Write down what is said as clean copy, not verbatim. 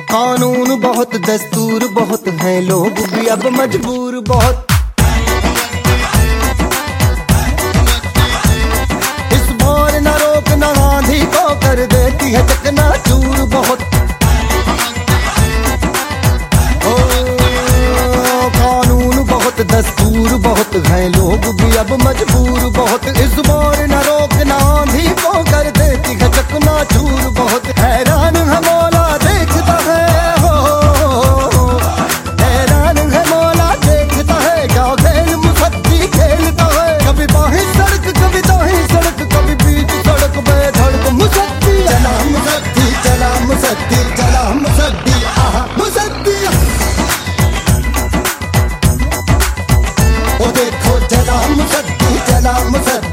कानून बहुत दस्तूर बहुत हैं, लोग भी अब मजबूर बहुत। इस बार न रोक न आंधी को कर देती है चकनाचूर बहुत। कानून बहुत दस्तूर बहुत हैं, लोग भी अब मजबूर बहुत। इस बार न रोक न आंधी को कर देती है चकनाचूर बहुत। हैरान है मौला देखता है हो, हैरान है मौला देखता है क्या खेल मुसद्दी खेलता है। कभी बाहीं सड़क कभी दाहीं सड़क, कभी बीच सड़क बेधड़क मुसद्दी। चला मुसद्दी चला मुसद्दी चला मुसद्दी आहा मुसद्दी। ओ देखो चला मुसद्दी चला मुसद्दी